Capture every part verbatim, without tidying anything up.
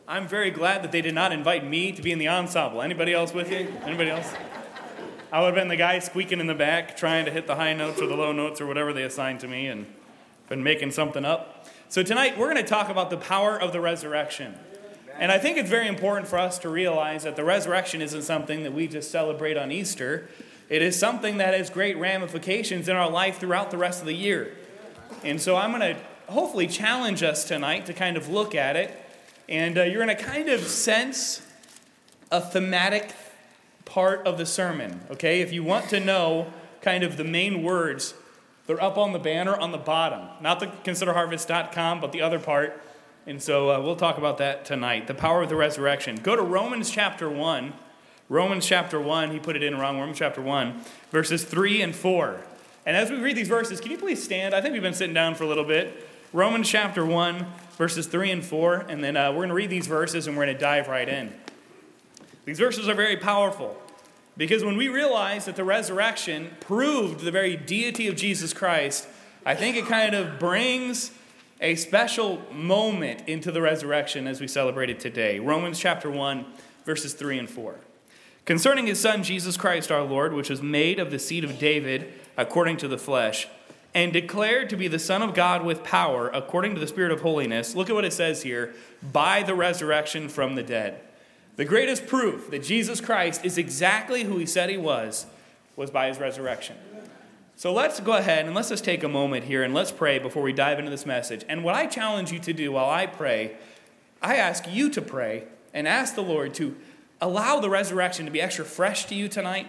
I'm very glad that they did not invite me to be in the ensemble. Anybody else with you? Anybody else? I would have been the guy squeaking in the back, trying to hit the high notes or the low notes or whatever they assigned to me, and been making something up. So tonight, we're going to talk about the power of the resurrection. And I think it's very important for us to realize that the resurrection isn't something that we just celebrate on Easter. It is something that has great ramifications in our life throughout the rest of the year. And so I'm going to hopefully challenge us tonight to kind of look at it. And uh, you're going to kind of sense a thematic part of the sermon, okay? If you want to know kind of the main words, they're up on the banner on the bottom. Not the consider harvest dot com, but the other part. And so uh, we'll talk about that tonight, the power of the resurrection. Go to Romans chapter one. Romans chapter one, he put it in wrong, Romans chapter one, verses three and four. And as we read these verses, can you please stand? I think we've been sitting down for a little bit. Romans chapter one, verses three and four, and then uh, we're going to read these verses and we're going to dive right in. These verses are very powerful because when we realize that the resurrection proved the very deity of Jesus Christ, I think it kind of brings a special moment into the resurrection as we celebrate it today. Romans chapter one, verses three and four. Concerning his Son, Jesus Christ our Lord, which was made of the seed of David according to the flesh, and declared to be the Son of God with power, according to the Spirit of holiness. Look at what it says here, by the resurrection from the dead. The greatest proof that Jesus Christ is exactly who he said he was, was by his resurrection. So let's go ahead and let's just take a moment here and let's pray before we dive into this message. And what I challenge you to do while I pray, I ask you to pray and ask the Lord to allow the resurrection to be extra fresh to you tonight,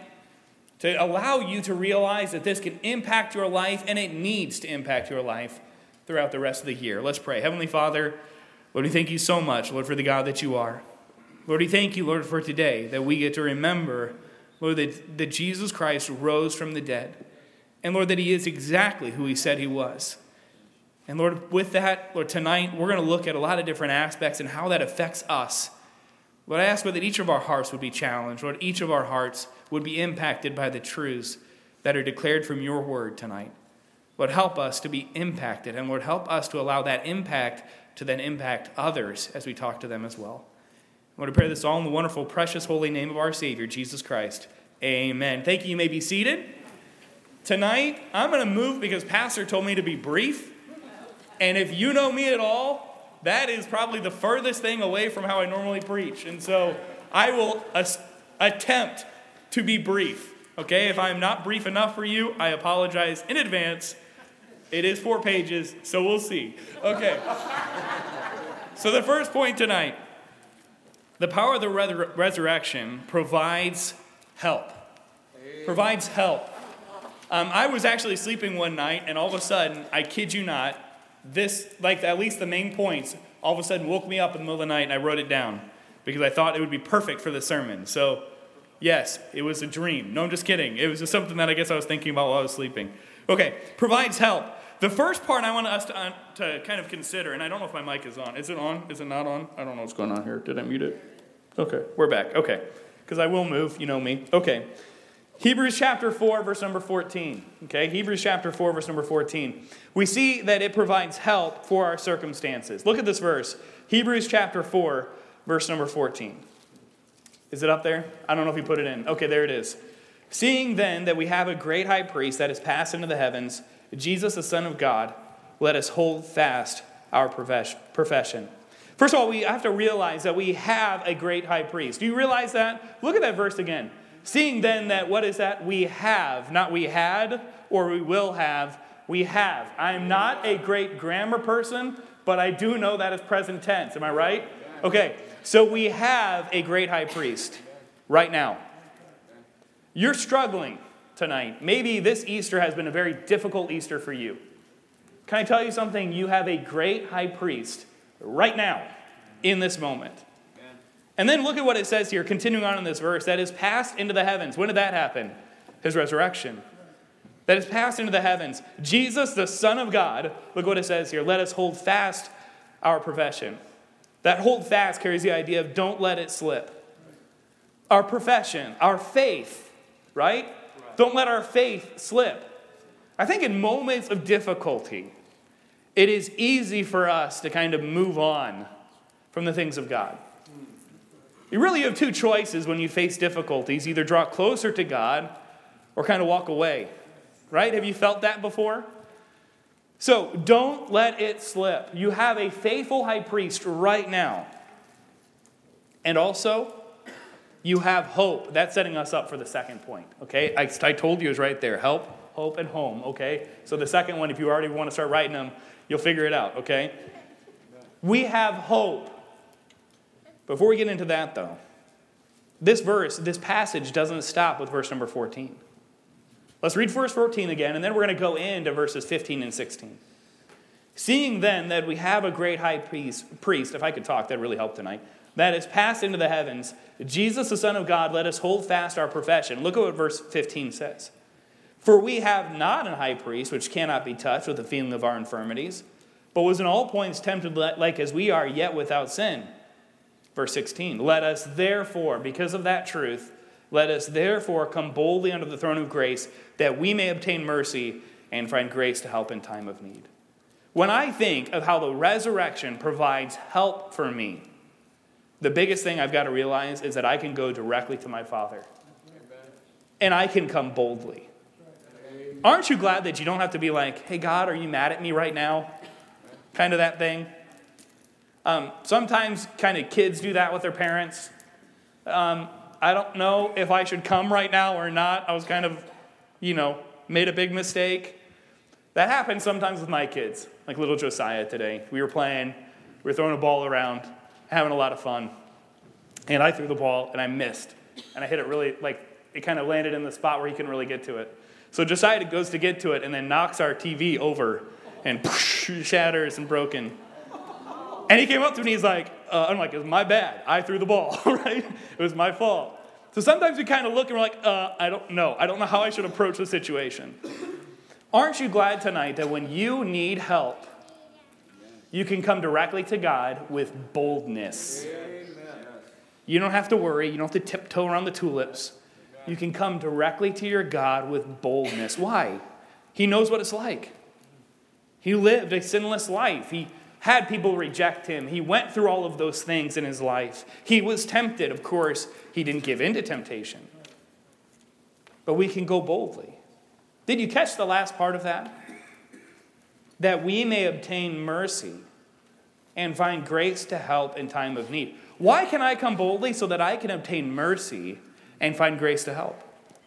to allow you to realize that this can impact your life, and it needs to impact your life throughout the rest of the year. Let's pray. Heavenly Father, Lord, we thank you so much, Lord, for the God that you are. Lord, we thank you, Lord, for today, that we get to remember, Lord, that, that Jesus Christ rose from the dead. And Lord, that he is exactly who he said he was. And Lord, with that, Lord, tonight, we're going to look at a lot of different aspects and how that affects us. Lord, I ask, Lord, that each of our hearts would be challenged. Lord, each of our hearts would be impacted by the truths that are declared from your word tonight. Lord, help us to be impacted. And Lord, help us to allow that impact to then impact others as we talk to them as well. I want to pray this all in the wonderful, precious, holy name of our Savior, Jesus Christ. Amen. Thank you. You may be seated. Tonight, I'm going to move because Pastor told me to be brief. And if you know me at all, that is probably the furthest thing away from how I normally preach. And so I will as- attempt to be brief. Okay? If I'm not brief enough for you, I apologize in advance. It is four pages, so we'll see. Okay. So the first point tonight, the power of the re- resurrection provides help. Provides help. Um, I was actually sleeping one night, and all of a sudden, I kid you not, this, like at least the main points, all of a sudden woke me up in the middle of the night, and I wrote it down because I thought it would be perfect for the sermon. So, yes, it was a dream. No, I'm just kidding. It was just something that I guess I was thinking about while I was sleeping. Okay, provides help. The first part I want us to, uh, to kind of consider, and I don't know if my mic is on. Is it on? Is it not on? I don't know what's going on here. Did I mute it? Okay, we're back. Okay, because I will move. You know me. Okay. Hebrews chapter four, verse number fourteen. Okay, Hebrews chapter four, verse number fourteen. We see that it provides help for our circumstances. Look at this verse. Hebrews chapter four, verse number fourteen. Is it up there? I don't know if he put it in. Okay, there it is. Seeing then that we have a great high priest that is passed into the heavens, Jesus the Son of God, let us hold fast our profession. First of all, we have to realize that we have a great high priest. Do you realize that? Look at that verse again. Seeing then that, what is that? We have, not we had or we will have, we have. I am not a great grammar person, but I do know that is present tense. Am I right? Okay, so we have a great high priest right now. You're struggling tonight. Maybe this Easter has been a very difficult Easter for you. Can I tell you something? You have a great high priest right now in this moment. And then look at what it says here, continuing on in this verse, that is passed into the heavens. When did that happen? His resurrection. That is passed into the heavens. Jesus, the Son of God, look what it says here, let us hold fast our profession. That hold fast carries the idea of don't let it slip. Our profession, our faith, right? Don't let our faith slip. I think in moments of difficulty, it is easy for us to kind of move on from the things of God. You really have two choices when you face difficulties. Either draw closer to God or kind of walk away. Right? Have you felt that before? So don't let it slip. You have a faithful high priest right now. And also, you have hope. That's setting us up for the second point. Okay? I, I told you it was right there. Help, hope, and home. Okay? So the second one, if you already want to start writing them, you'll figure it out. Okay? We have hope. Before we get into that, though, this verse, this passage doesn't stop with verse number fourteen. Let's read verse fourteen again, and then we're going to go into verses fifteen and sixteen. Seeing then that we have a great high priest, priest, if I could talk, that'd really help tonight, that is passed into the heavens, Jesus, the Son of God, let us hold fast our profession. Look at what verse fifteen says. For we have not an high priest which cannot be touched with the feeling of our infirmities, but was in all points tempted like as we are, yet without sin. Verse sixteen, let us therefore, because of that truth, let us therefore come boldly under the throne of grace, that we may obtain mercy and find grace to help in time of need. When I think of how the resurrection provides help for me, the biggest thing I've got to realize is that I can go directly to my Father. And I can come boldly. Aren't you glad that you don't have to be like, hey, God, are you mad at me right now? Kind of that thing. Um, sometimes kind of kids do that with their parents. Um, I don't know if I should come right now or not. I was kind of, you know, made a big mistake. That happens sometimes with my kids, like little Josiah today. We were playing, we were throwing a ball around, having a lot of fun. And I threw the ball, and I missed. And I hit it really, like, it kind of landed in the spot where he couldn't really get to it. So Josiah goes to get to it and then knocks our T V over and shatters and broken. And he came up to me and he's like, uh, I'm like, it was my bad. I threw the ball, right? It was my fault. So sometimes we kind of look and we're like, uh, I don't know. I don't know how I should approach the situation. Aren't you glad tonight that when you need help, you can come directly to God with boldness? Amen. You don't have to worry. You don't have to tiptoe around the tulips. You can come directly to your God with boldness. Why? He knows what it's like. He lived a sinless life. He had people reject him. He went through all of those things in his life. He was tempted. Of course, he didn't give in to temptation. But we can go boldly. Did you catch the last part of that? That we may obtain mercy and find grace to help in time of need. Why can I come boldly? So that I can obtain mercy and find grace to help.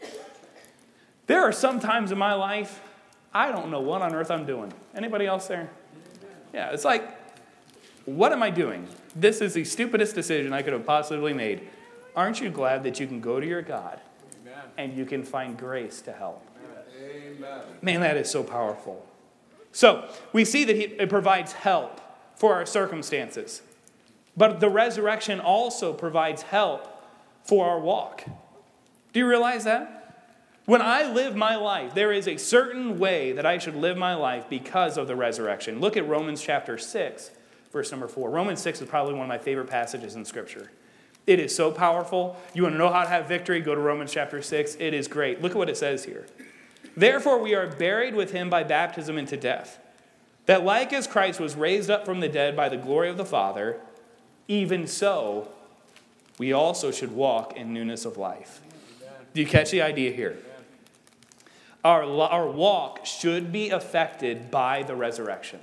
There are some times in my life, I don't know what on earth I'm doing. Anybody else there? Yeah, it's like, what am I doing? This is the stupidest decision I could have possibly made. Aren't you glad that you can go to your God Amen. And you can find grace to help? Amen. Man, that is so powerful. So, we see that he, it provides help for our circumstances. But the resurrection also provides help for our walk. Do you realize that? When I live my life, there is a certain way that I should live my life because of the resurrection. Look at Romans chapter six, verse number four. Romans six is probably one of my favorite passages in Scripture. It is so powerful. You want to know how to have victory? Go to Romans chapter six. It is great. Look at what it says here. Therefore we are buried with him by baptism into death, that like as Christ was raised up from the dead by the glory of the Father, even so we also should walk in newness of life. Do you catch the idea here? Our, our walk should be affected by the resurrection.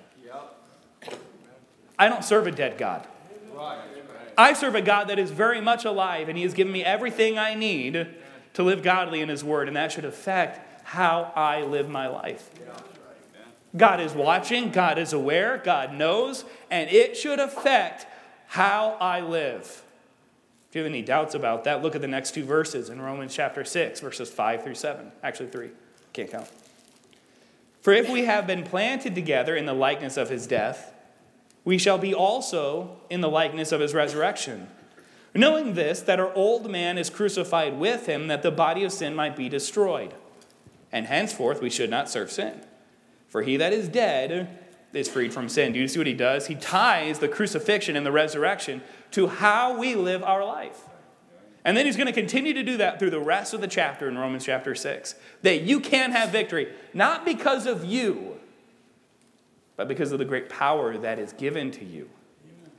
I don't serve a dead God. I serve a God that is very much alive, and he has given me everything I need to live godly in his word, and that should affect how I live my life. God is watching, God is aware, God knows, and it should affect how I live. If you have any doubts about that, look at the next two verses in Romans chapter six, verses five through seven. Actually, three. Can't count. For if we have been planted together in the likeness of his death, we shall be also in the likeness of his resurrection. Knowing this, that our old man is crucified with him, that the body of sin might be destroyed. And henceforth we should not serve sin. For he that is dead is freed from sin. Do you see what he does? He ties the crucifixion and the resurrection to how we live our life. And then he's going to continue to do that through the rest of the chapter in Romans chapter six. That you can have victory, not because of you, but because of the great power that is given to you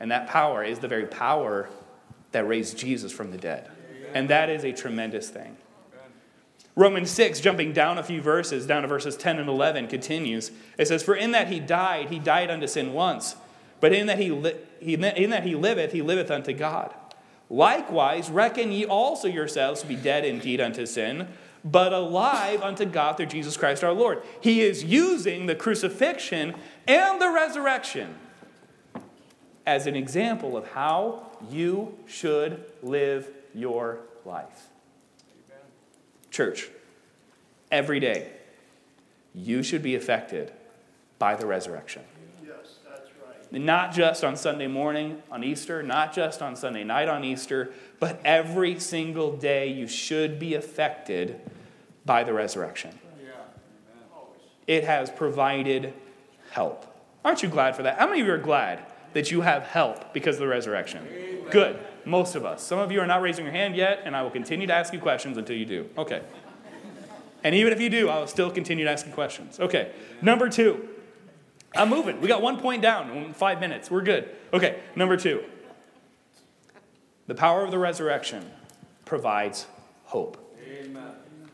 And that power is the very power that raised Jesus from the dead. And that is a tremendous thing. Romans six, jumping down a few verses, down to verses ten and eleven, continues. It says, "For in that he died, he died unto sin once. But in that he, li- he in that he liveth, he liveth unto God. Likewise, reckon ye also yourselves to be dead indeed unto sin, but alive unto God through Jesus Christ our Lord." He is using the crucifixion and the resurrection as an example of how you should live your life. Amen. Church, every day, you should be affected by the resurrection. Yes, that's right. Not just on Sunday morning on Easter, not just on Sunday night on Easter, but every single day you should be affected by the resurrection. Yeah. It has provided help. Aren't you glad for that? How many of you are glad that you have help because of the resurrection? Amen. Good. Most of us. Some of you are not raising your hand yet, and I will continue to ask you questions until you do. Okay. And even if you do, I will still continue to ask you questions. Okay. Number two. I'm moving. We got one point down in five minutes. We're good. Okay. Number two. The power of the resurrection provides hope. Amen.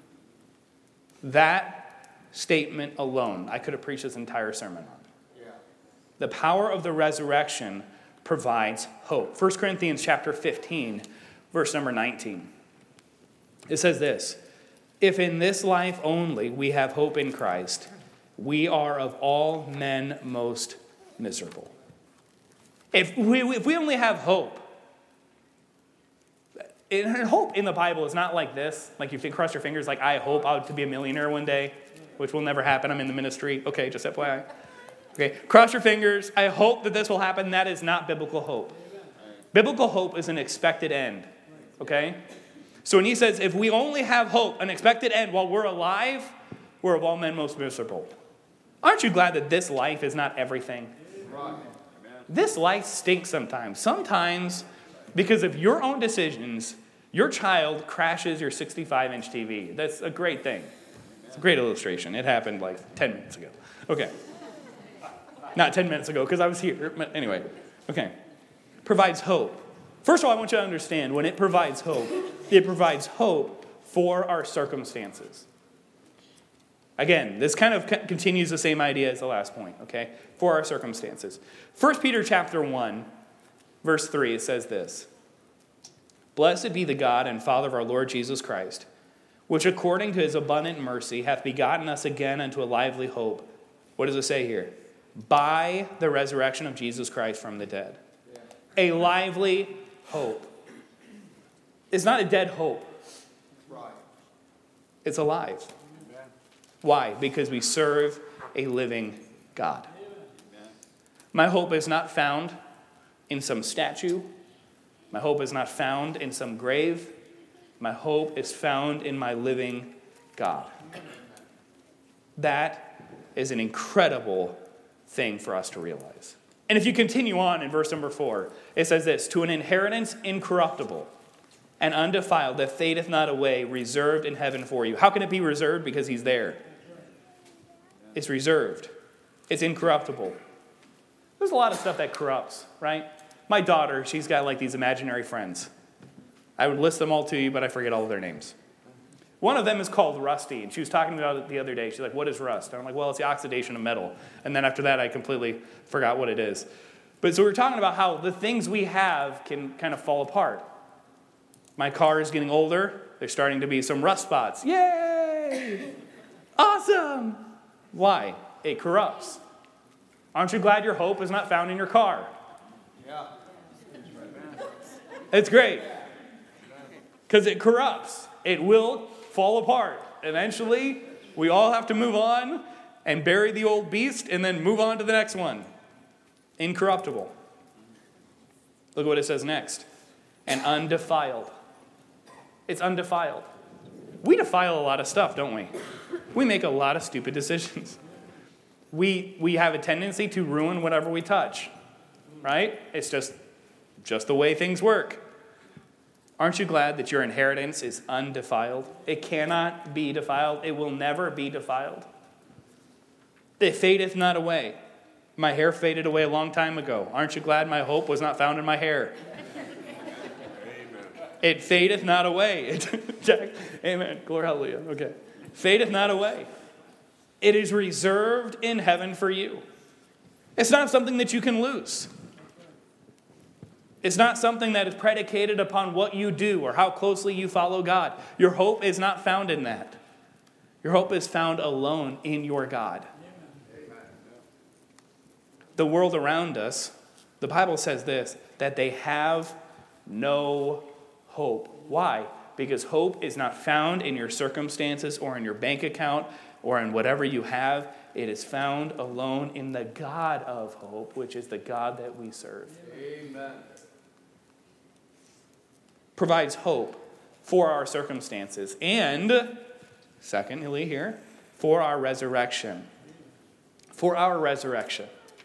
That statement alone, I could have preached this entire sermon on. Yeah. The power of the resurrection provides hope. First Corinthians chapter fifteen, verse number nineteen. It says this, "If in this life only we have hope in Christ, we are of all men most miserable." If we, if we only have hope, and hope in the Bible is not like this, like you cross your fingers like, I hope I'll to be a millionaire one day, which will never happen. I'm in the ministry. Okay, just F Y I. Okay, cross your fingers. I hope that this will happen. That is not biblical hope. Biblical hope is an expected end. Okay? So when he says, if we only have hope, an expected end while we're alive, we're of all men most miserable. Aren't you glad that this life is not everything? This life stinks sometimes. Sometimes, because of your own decisions, your child crashes your sixty-five inch T V. That's a great thing. It's a great illustration. It happened like ten minutes ago. Okay. Not ten minutes ago, because I was here. But anyway, okay. Provides hope. First of all, I want you to understand, when it provides hope, it provides hope for our circumstances. Again, this kind of continues the same idea as the last point, okay? For our circumstances. First Peter chapter one, verse three, it says this, "Blessed be the God and Father of our Lord Jesus Christ, which according to his abundant mercy hath begotten us again unto a lively hope." What does it say here? By the resurrection of Jesus Christ from the dead. Yeah. A lively hope. It's not a dead hope. Right. It's alive. Amen. Why? Because we serve a living God. Amen. My hope is not found in some statue. My hope is not found in some grave. My hope is found in my living God. That is an incredible thing for us to realize. And if you continue on in verse number four, it says this, "To an inheritance incorruptible and undefiled that fadeth not away, reserved in heaven for you." How can it be reserved? Because he's there. It's reserved. It's incorruptible. There's a lot of stuff that corrupts, right? My daughter, she's got like these imaginary friends. I would list them all to you, but I forget all of their names. One of them is called Rusty, and she was talking about it the other day. She's like, "What is rust?" And I'm like, "Well, it's the oxidation of metal." And then after that, I completely forgot what it is. But so we're talking about how the things we have can kind of fall apart. My car is getting older. There's starting to be some rust spots. Yay! Awesome! Why? It corrupts. Aren't you glad your hope is not found in your car? Yeah. It's great. Because it corrupts. It will fall apart. Eventually, we all have to move on and bury the old beast and then move on to the next one. Incorruptible. Look at what it says next. And undefiled. It's undefiled. We defile a lot of stuff, don't we? We make a lot of stupid decisions. We we have a tendency to ruin whatever we touch. Right? It's just, just the way things work. Aren't you glad that your inheritance is undefiled? It cannot be defiled. It will never be defiled. It fadeth not away. My hair faded away a long time ago. Aren't you glad my hope was not found in my hair? Amen. It fadeth not away. Jack, amen. Glory, hallelujah. Okay. Fadeth not away. It is reserved in heaven for you. It's not something that you can lose. It's not something that is predicated upon what you do or how closely you follow God. Your hope is not found in that. Your hope is found alone in your God. The world around us, the Bible says this, that they have no hope. Why? Because hope is not found in your circumstances or in your bank account or in whatever you have. It is found alone in the God of hope, which is the God that we serve. Amen. Provides hope for our circumstances. And, secondly here, for our resurrection. For our resurrection.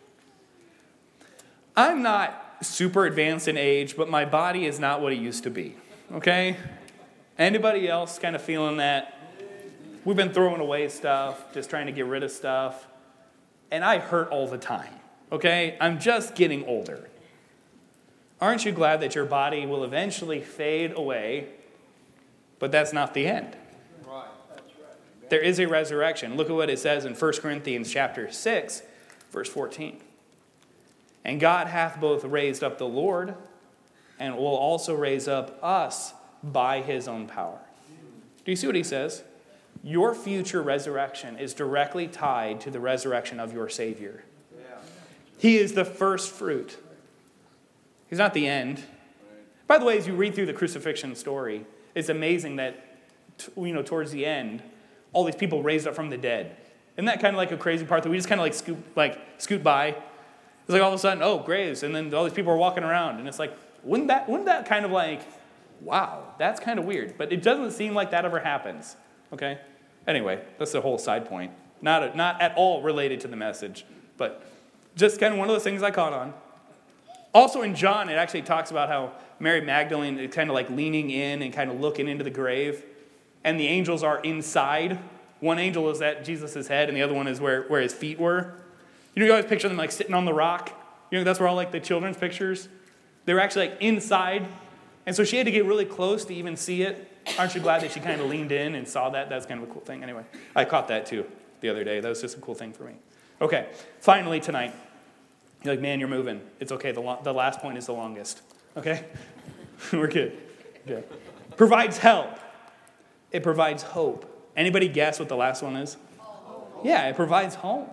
I'm not super advanced in age, but my body is not what it used to be. Okay? Anybody else kind of feeling that? We've been throwing away stuff, just trying to get rid of stuff. And I hurt all the time. Okay? I'm just getting older. Aren't you glad that your body will eventually fade away, but that's not the end? Right. That's right. There is a resurrection. Look at what it says in First Corinthians chapter six, verse fourteen. And God hath both raised up the Lord, and will also raise up us by his own power. Do you see what he says? Your future resurrection is directly tied to the resurrection of your Savior. Yeah. He is the first fruit. He's not the end. Right. By the way, as you read through the crucifixion story, it's amazing that, you know, towards the end, all these people raised up from the dead. Isn't that kind of like a crazy part that we just kind of like scoot, like scoot by? It's like all of a sudden, oh, graves, and then all these people are walking around, and it's like, wouldn't that, wouldn't that kind of like, wow, that's kind of weird. But it doesn't seem like that ever happens. Okay. Anyway, that's the whole side point. Not a, not at all related to the message, but just kind of one of those things I caught on. Also in John, it actually talks about how Mary Magdalene is kind of like leaning in and kind of looking into the grave, and the angels are inside. One angel is at Jesus' head, and the other one is where, where his feet were. You know, you always picture them like sitting on the rock. You know, that's where all like the children's pictures. They were actually like inside, and so she had to get really close to even see it. Aren't you glad that she kind of leaned in and saw that? That's kind of a cool thing. Anyway, I caught that too the other day. That was just a cool thing for me. Okay, finally tonight. You're like, man, you're moving. It's okay. The, lo- the last point is the longest. Okay? We're good. Okay. Provides help. It provides hope. Anybody guess what the last one is? Home. Yeah, it provides home.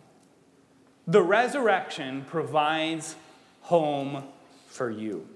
The resurrection provides home for you.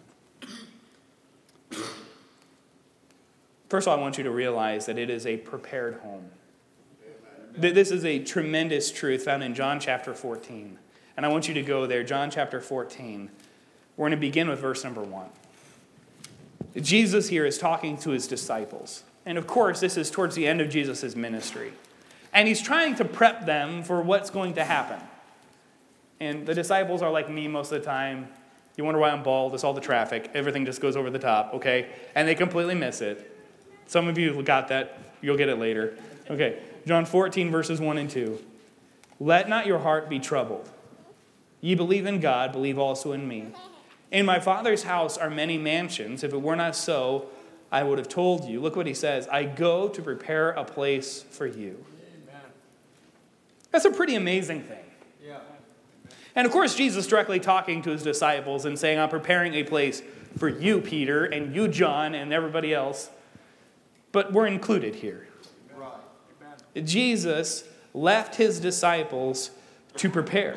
First of all, I want you to realize that it is a prepared home. Amen. This is a tremendous truth found in John chapter fourteen. And I want you to go there, John chapter fourteen. We're going to begin with verse number one. Jesus here is talking to his disciples. And of course, this is towards the end of Jesus' ministry. And he's trying to prep them for what's going to happen. And the disciples are like me most of the time. You wonder why I'm bald. It's all the traffic. Everything just goes over the top, okay? And they completely miss it. Some of you got that. You'll get it later. Okay, John fourteen, verses one and two. Let not your heart be troubled. Ye believe in God, believe also in me. In my Father's house are many mansions. If it were not so, I would have told you. Look what he says. I go to prepare a place for you. Amen. That's a pretty amazing thing. Yeah. And of course, Jesus directly talking to his disciples and saying, I'm preparing a place for you, Peter, and you, John, and everybody else. But we're included here. Right. Amen. Jesus left his disciples to prepare.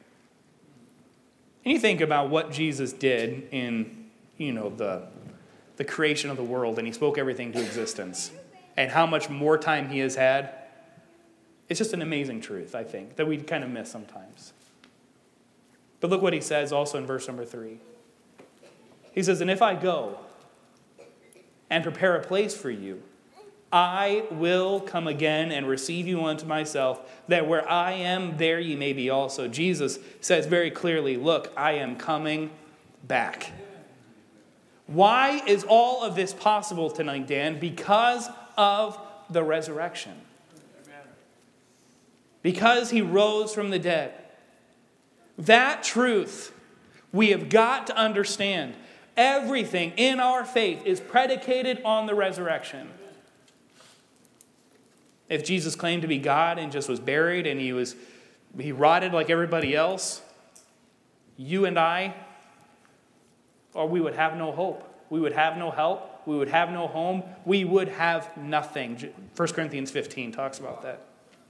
And you think about what Jesus did in, you know, the, the creation of the world, and he spoke everything to existence, and how much more time he has had. It's just an amazing truth, I think, that we kind of miss sometimes. But look what he says also in verse number three. He says, and if I go and prepare a place for you, I will come again and receive you unto myself, that where I am, there ye may be also. Jesus says very clearly, look, I am coming back. Why is all of this possible tonight, Dan? Because of the resurrection. Because he rose from the dead. That truth we have got to understand. Everything in our faith is predicated on the resurrection. If Jesus claimed to be God and just was buried and he was he rotted like everybody else, you and I, or we would have no hope. We would have no help. We would have no home. We would have nothing. First Corinthians fifteen talks about that.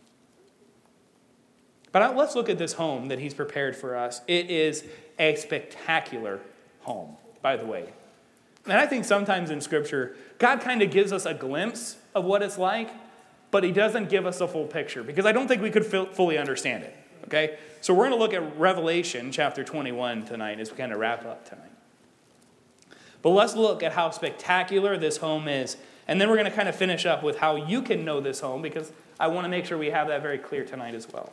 But let's look at this home that he's prepared for us. It is a spectacular home, by the way. And I think sometimes in Scripture, God kind of gives us a glimpse of what it's like, but he doesn't give us a full picture, because I don't think we could fully understand it. Okay? So we're going to look at Revelation chapter twenty-one tonight as we kind of wrap up tonight. But let's look at how spectacular this home is. And then we're going to kind of finish up with how you can know this home, because I want to make sure we have that very clear tonight as well.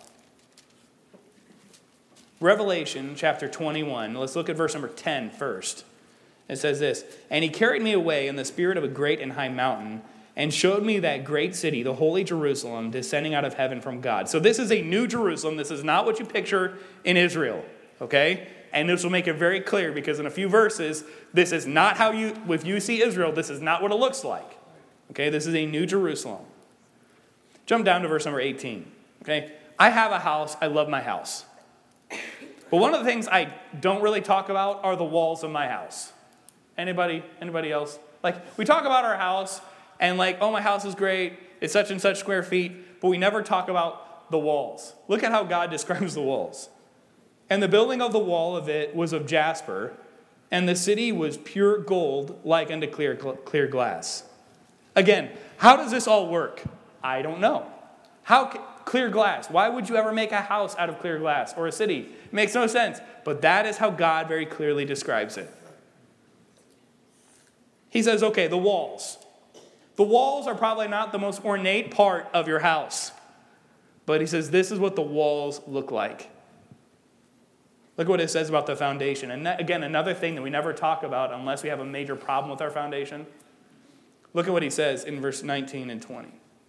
Revelation chapter twenty-one. Let's look at verse number ten first. It says this, "And he carried me away in the spirit of a great and high mountain, and showed me that great city, the holy Jerusalem, descending out of heaven from God." So this is a new Jerusalem. This is not what you picture in Israel, okay? And this will make it very clear, because in a few verses, this is not how you, if you see Israel, this is not what it looks like. Okay, this is a new Jerusalem. Jump down to verse number eighteen, okay? "I have a house. I love my house. But one of the things I don't really talk about are the walls of my house." Anybody? Anybody else? Like, we talk about our house, and like, oh, my house is great. It's such and such square feet. But we never talk about the walls. Look at how God describes the walls. "And the building of the wall of it was of jasper, and the city was pure gold, like unto clear, clear glass." Again, how does this all work? I don't know. How clear glass? Why would you ever make a house out of clear glass, or a city? It makes no sense. But that is how God very clearly describes it. He says, okay, the walls. The walls are probably not the most ornate part of your house. But he says, this is what the walls look like. Look what it says about the foundation. And that, again, another thing that we never talk about unless we have a major problem with our foundation. Look at what he says in verse nineteen and twenty.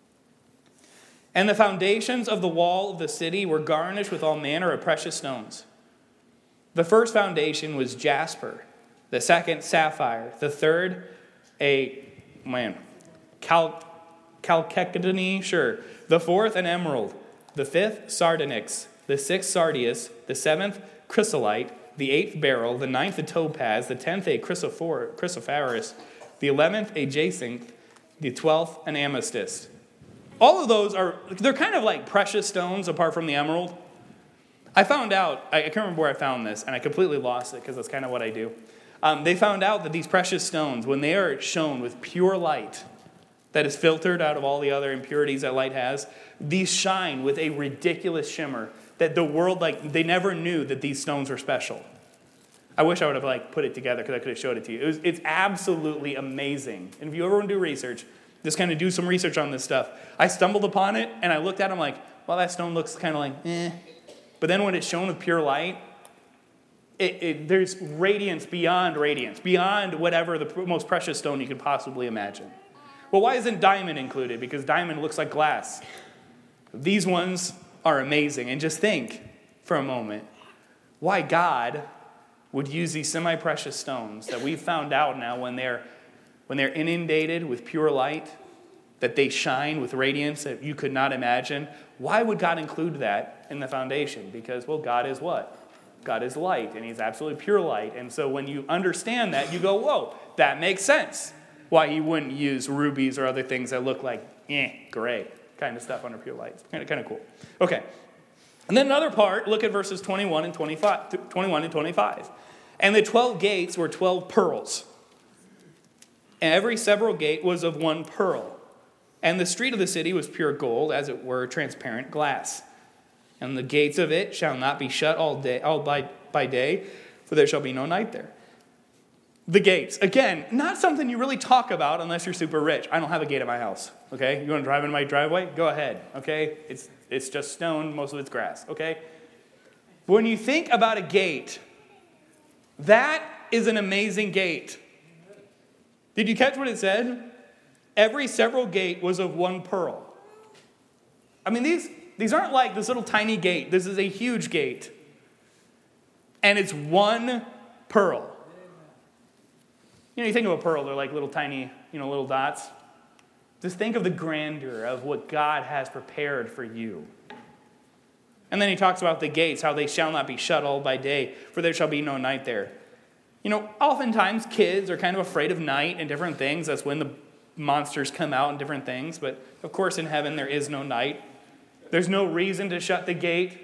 "And the foundations of the wall of the city were garnished with all manner of precious stones. The first foundation was jasper, the second sapphire, the third a, man, cal, chalcedony, sure, the fourth an emerald, the fifth sardonyx, the sixth sardius, the seventh chrysolite, the eighth beryl, the ninth a topaz, the tenth a chrysophor, chrysophorus, the eleventh a jacinth, the twelfth an amethyst." All of those are, they're kind of like precious stones apart from the emerald. I found out, I can't remember where I found this, and I completely lost it because that's kind of what I do. Um, they found out that these precious stones, when they are shown with pure light that is filtered out of all the other impurities that light has, these shine with a ridiculous shimmer that the world, like, they never knew that these stones were special. I wish I would have like put it together because I could have showed it to you. It was, it's absolutely amazing. And if you ever want to do research, just kind of do some research on this stuff. I stumbled upon it, and I looked at it, I'm like, well, that stone looks kind of like, eh. But then when it's shown with pure light, it, it, there's radiance beyond radiance, beyond whatever the most precious stone you could possibly imagine. Well, why isn't diamond included? Because diamond looks like glass. These ones are amazing. And just think for a moment why God would use these semi-precious stones that we've found out now when they're when they're inundated with pure light, that they shine with radiance that you could not imagine. Why would God include that in the foundation? Because, well, God is what? God is light, and he's absolutely pure light. And so when you understand that, you go, whoa, that makes sense. Why he wouldn't use rubies or other things that look like, eh, gray kind of stuff under pure light. It's kind of, kind of cool. Okay. And then another part, look at verses twenty-one and twenty-five, twenty-one and twenty-five. "And the twelve gates were twelve pearls. And every several gate was of one pearl. And the street of the city was pure gold, as it were transparent glass. And the gates of it shall not be shut all day, all by, by day, for there shall be no night there." The gates. Again, not something you really talk about unless you're super rich. I don't have a gate at my house, okay? You want to drive in my driveway? Go ahead, okay? It's, it's just stone, most of it's grass, okay? But when you think about a gate, that is an amazing gate. Did you catch what it said? Every several gate was of one pearl. I mean, these, these aren't like this little tiny gate. This is a huge gate. And it's one pearl. You know, you think of a pearl, they're like little tiny, you know, little dots. Just think of the grandeur of what God has prepared for you. And then he talks about the gates, how they shall not be shut all by day, for there shall be no night there. You know, oftentimes kids are kind of afraid of night and different things. That's when the monsters come out and different things. But, of course, in heaven there is no night. There's no reason to shut the gate.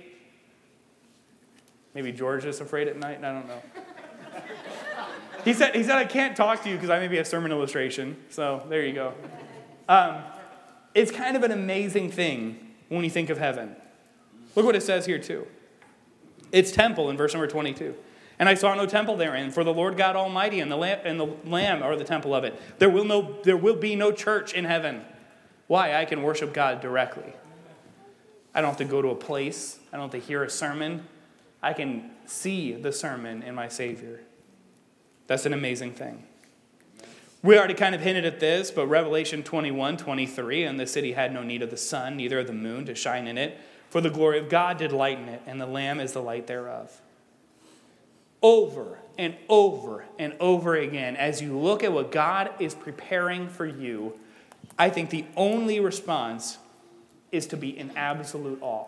Maybe George is afraid at night, I don't know. He said, he said I can't talk to you because I may be a sermon illustration. So there you go. Um, it's kind of an amazing thing when you think of heaven. Look what it says here too. It's temple in verse number twenty-two. And I saw no temple therein, for the Lord God Almighty and the Lamb, and the Lamb are the temple of it. There will no, there will be no church in heaven. Why? I can worship God directly. I don't have to go to a place. I don't have to hear a sermon. I can see the sermon in my Savior. That's an amazing thing. We already kind of hinted at this, but Revelation twenty-one, twenty-three, and the city had no need of the sun, neither of the moon to shine in it, for the glory of God did lighten it, and the Lamb is the light thereof. Over and over and over again, as you look at what God is preparing for you, I think the only response is to be in absolute awe.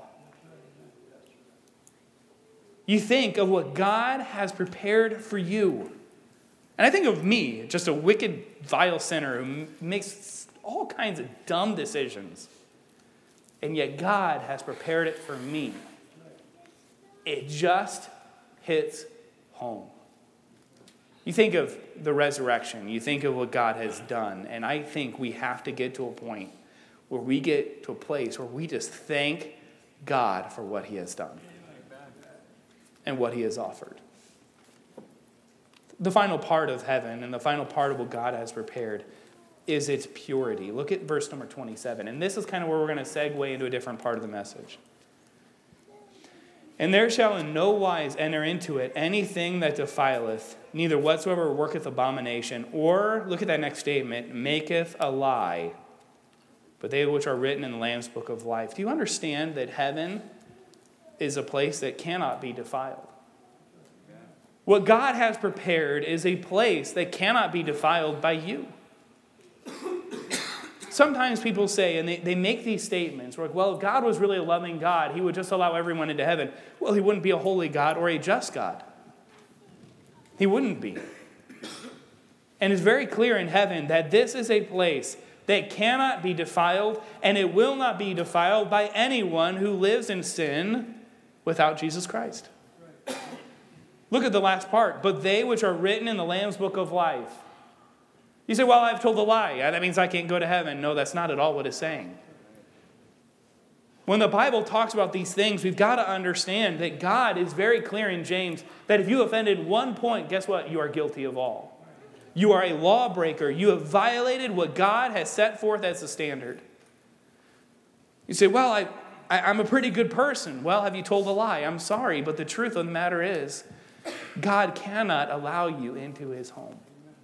You think of what God has prepared for you. And I think of me, just a wicked, vile sinner who makes all kinds of dumb decisions. And yet God has prepared it for me. It just hits home. You think of the resurrection. You think of what God has done. And I think we have to get to a point where we get to a place where we just thank God for what he has done and what he has offered. The final part of heaven and the final part of what God has prepared is its purity. Look at verse number twenty-seven. And this is kind of where we're going to segue into a different part of the message. And there shall in no wise enter into it anything that defileth, neither whatsoever worketh abomination, or, look at that next statement, maketh a lie, but they which are written in the Lamb's book of life. Do you understand that heaven is a place that cannot be defiled? What God has prepared is a place that cannot be defiled by you. Sometimes people say, and they, they make these statements, like, well, if God was really a loving God, he would just allow everyone into heaven. Well, he wouldn't be a holy God or a just God. He wouldn't be. And it's very clear in heaven that this is a place that cannot be defiled, and it will not be defiled by anyone who lives in sin without Jesus Christ. Look at the last part. But they which are written in the Lamb's book of life. You say, well, I've told a lie. That means I can't go to heaven. No, that's not at all what it's saying. When the Bible talks about these things, we've got to understand that God is very clear in James that if you offended one point, guess what? You are guilty of all. You are a lawbreaker. You have violated what God has set forth as the standard. You say, well, I, I, I'm a pretty good person. Well, have you told a lie? I'm sorry, but the truth of the matter is, God cannot allow you into his home.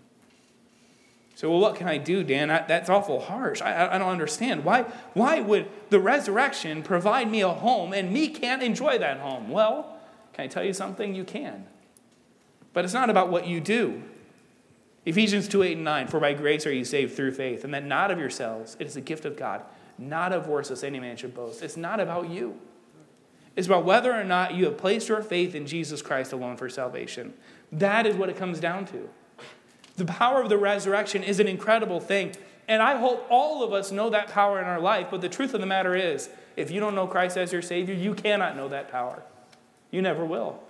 So, well, what can I do, Dan? I, that's awful harsh. I, I, I don't understand. Why, why would the resurrection provide me a home and me can't enjoy that home? Well, can I tell you something? You can. But it's not about what you do. Ephesians two, eight, and nine, for by grace are you saved through faith, and that not of yourselves. It is a gift of God, not of works, lest any man should boast. It's not about you. It's about whether or not you have placed your faith in Jesus Christ alone for salvation. That is what it comes down to. The power of the resurrection is an incredible thing. And I hope all of us know that power in our life. But the truth of the matter is, if you don't know Christ as your Savior, you cannot know that power. You never will.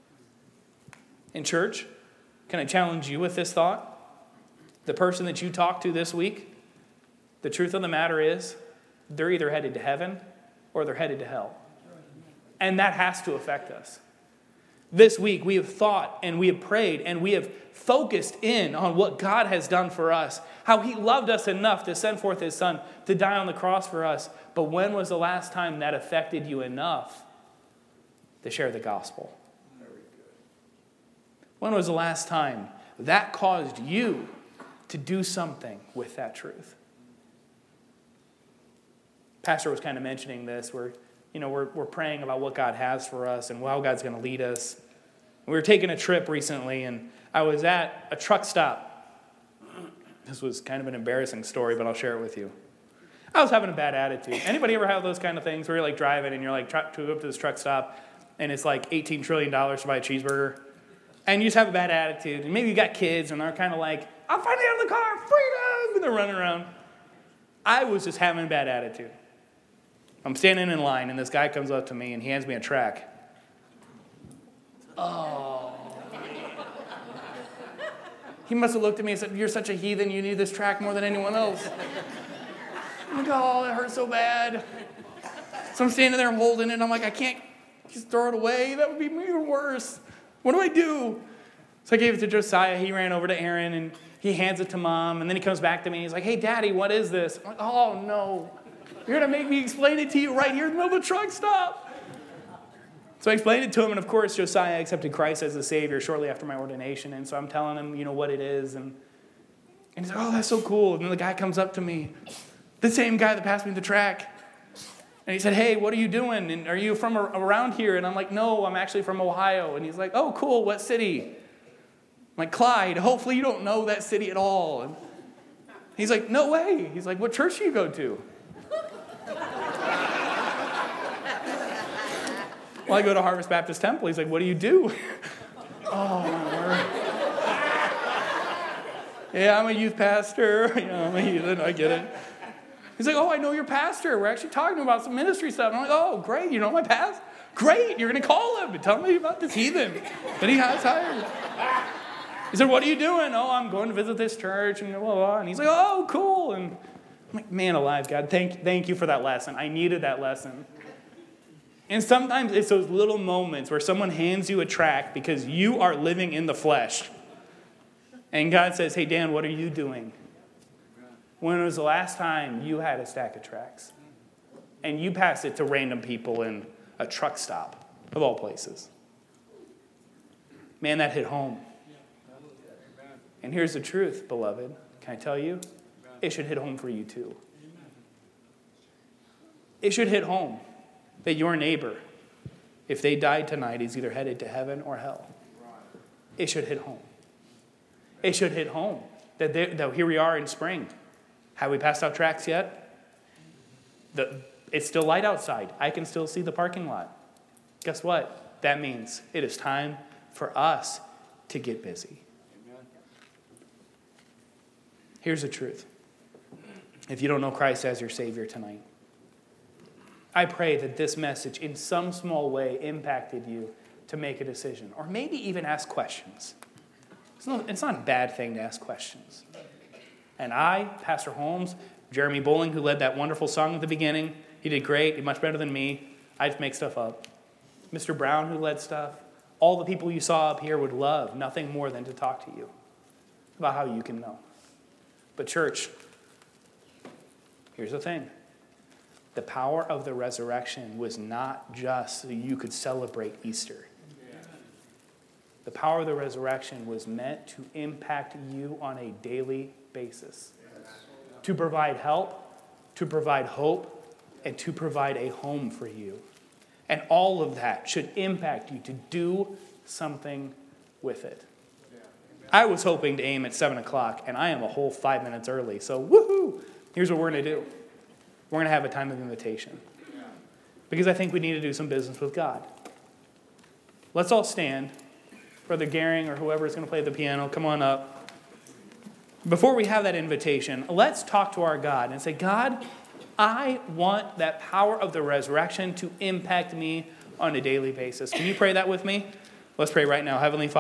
In church, can I challenge you with this thought? The person that you talk to this week, the truth of the matter is, they're either headed to heaven or they're headed to hell. And that has to affect us. This week, we have thought and we have prayed and we have focused in on what God has done for us, how he loved us enough to send forth his son to die on the cross for us. But when was the last time that affected you enough to share the gospel? When was the last time that caused you to do something with that truth? Pastor was kind of mentioning this where, you know, we're, we're praying about what God has for us and how God's going to lead us. We were taking a trip recently, and I was at a truck stop. This was kind of an embarrassing story, but I'll share it with you. I was having a bad attitude. Anybody ever have those kind of things where you're like driving and you're like trying to go up to this truck stop, and it's like eighteen trillion dollars to buy a cheeseburger, and you just have a bad attitude, and maybe you got kids, and they're kind of like, I'm finally out of the car, freedom, and they're running around. I was just having a bad attitude. I'm standing in line, and this guy comes up to me, and he hands me a track. Oh. He must have looked at me and said, you're such a heathen, you need this track more than anyone else. I'm like, oh, that hurts so bad. So I'm standing there, I'm holding it, and I'm like, I can't just throw it away. That would be even worse. What do I do? So I gave it to Josiah. He ran over to Aaron, and he hands it to Mom, and then he comes back to me. He's like, hey, Daddy, what is this? I'm like, oh, no. You're going to make me explain it to you right here in the middle of the truck stop. So I explained it to him, and of course, Josiah accepted Christ as a Savior shortly after my ordination, and so I'm telling him, you know, what it is, and, and he's like, oh, that's so cool. And then the guy comes up to me, the same guy that passed me the track, and he said, hey, what are you doing, and are you from around here? And I'm like, no, I'm actually from Ohio. And he's like, oh, cool, what city? I'm like, Clyde. Hopefully you don't know that city at all. And he's like, no way. He's like, what church do you go to? Well, I go to Harvest Baptist Temple. He's like, what do you do? Oh, my word. Yeah, I'm a youth pastor. You know, I'm a heathen. I get it. He's like, oh, I know your pastor. We're actually talking about some ministry stuff. And I'm like, oh, great. You know my pastor? Great. You're going to call him and tell me about this heathen that he has hired. He said, what are you doing? Oh, I'm going to visit this church and blah, blah, blah. And he's like, oh, cool. And I'm like, man alive, God, thank, thank you for that lesson. I needed that lesson. And sometimes it's those little moments where someone hands you a tract because you are living in the flesh. And God says, hey, Dan, what are you doing? When was the last time you had a stack of tracts? And you passed it to random people in a truck stop, of all places. Man, that hit home. And here's the truth, beloved. Can I tell you? It should hit home for you too. It should hit home that your neighbor, if they died tonight, is either headed to heaven or hell. It should hit home. It should hit home that, that here we are in spring. Have we passed out tracts yet? The, it's still light outside. I can still see the parking lot. Guess what? That means it is time for us to get busy. Amen. Here's the truth. If you don't know Christ as your Savior tonight, I pray that this message in some small way impacted you to make a decision or maybe even ask questions. It's not, it's not a bad thing to ask questions. And I, Pastor Holmes, Jeremy Bowling, who led that wonderful song at the beginning, he did great, he did much better than me. I just make stuff up. Mister Brown, who led stuff, all the people you saw up here would love nothing more than to talk to you about how you can know. But church, here's the thing. The power of the resurrection was not just so you could celebrate Easter. The power of the resurrection was meant to impact you on a daily basis. To provide help, to provide hope, and to provide a home for you. And all of that should impact you to do something with it. I was hoping to aim at seven o'clock, and I am a whole five minutes early. So woohoo! Here's what we're going to do. We're going to have a time of invitation. Because I think we need to do some business with God. Let's all stand. Brother Gehring or whoever is going to play the piano, come on up. Before we have that invitation, let's talk to our God and say, God, I want that power of the resurrection to impact me on a daily basis. Can you pray that with me? Let's pray right now. Heavenly Father.